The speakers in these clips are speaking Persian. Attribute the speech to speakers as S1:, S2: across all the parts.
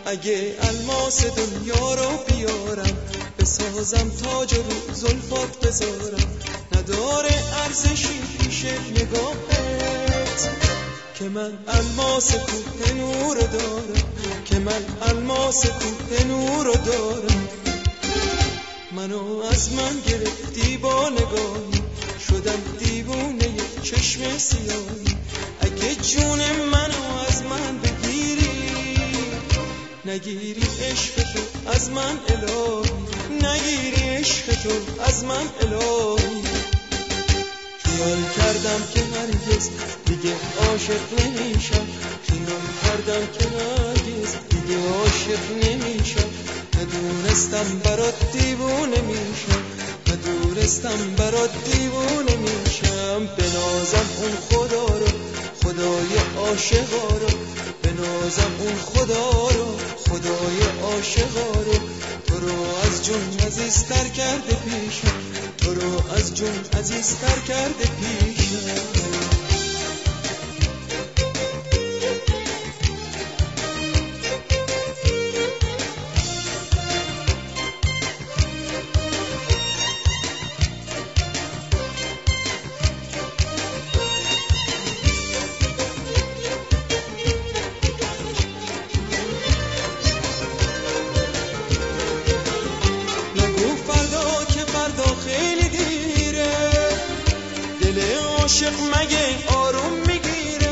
S1: اگه الماس دنیا رو بیارم، بسازم تاج رو زلفات بذارم، نداره ارزشی پیش نگاهت که من الماس کوه نور دارم، که من الماس کوه نور دارم. منو از من گرفتی با نگاهی، شدم دیوونه چشم سیاهی. اگه جون منو از من بگیری، نگیری عشق تو از من الهی، نگیری عشق تو از من الهی. خیال کردم که هرگز دیگه عاشق نمیشم، خیال کردم که هرگز دیگه عاشق نمیشم. ندونستم برات دیوونه میشم، ندونستم برات دیوونه میشم. بنازم اون خدا رو، خدای عاشقا رو، بنازم اون خدا رو، خدای عاشقا رو. تو رو از جون عزیزتر کرده پیشم، تو رو از جون عزیزتر کرده پیشم. عاشق مگه آروم میگیره؟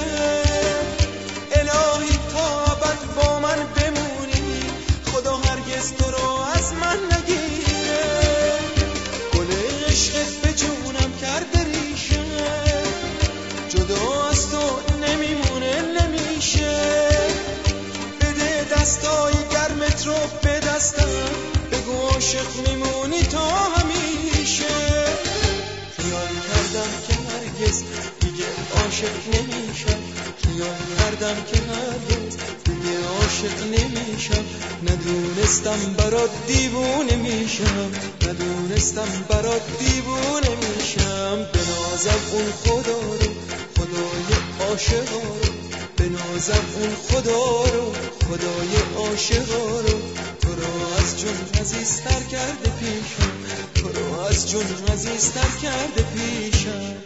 S1: الهی تا ابد با من بمونی، خدا هرگز تو رو از من نگیره. گل عشقت به جونم کرده ریشه، جدا از تو نمیمونه نمیشه. بده دستای گرمت رو به دستم، بگو عاشق میمونی تا همیشه. خیال کردم که هرگز دیگه عاشق نمیشم، خیال کردم که هرگز دیگه عاشق نمیشم. ندونستم برات دیوونه میشم، ندونستم برات دیوونه میشم. بنازم اون خدا رو، خدای عاشقا رو، بنازم اون خدا رو، خدای عاشقا رو. تو رو از جون عزیزتر کرده پیشم، تو رو از جون عزیزتر کرده پیشم.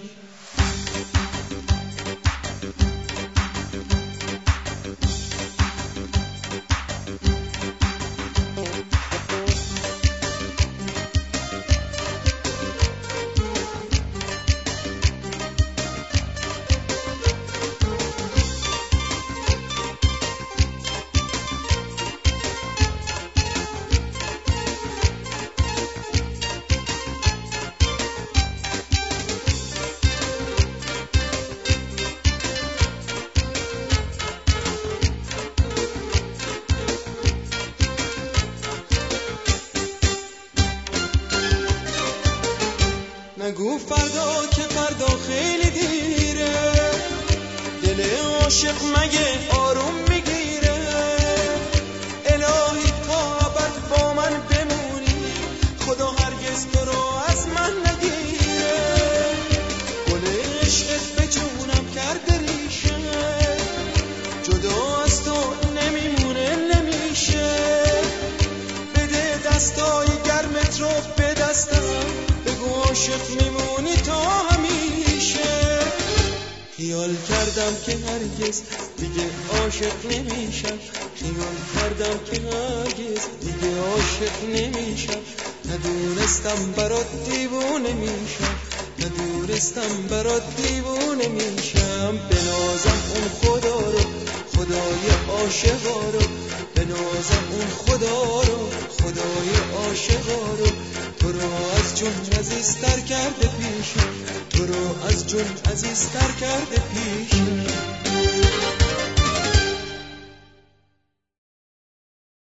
S1: نگو فردا که فردا خیلی دیره، دل عاشق مگه آروم میگیره. الهی تا ابد با من بمونی، خدا هرگز تو رو از من نگیره. گل عشقت به جونم کرده ریشه، جدا از تو نمیمونه نمیشه. بده دستای گرمت رو به دستم، بگو عاشق میمونی تا همیشه. خیال کردم که هرگز دیگه عاشق نمیشم، خیال کردم که هرگز دیگه عاشق نمیشم. ندونستم برات دیوونه میشم، ندونستم برات دیوونه میشم. بنازم اون خدا رو، خدای عاشقا رو، بنازم اون خدا رو، خدای عاشقا رو. تو رو از جون عزیزتر کرده پیشم، تو رو از جون عزیزتر کرده پیشم.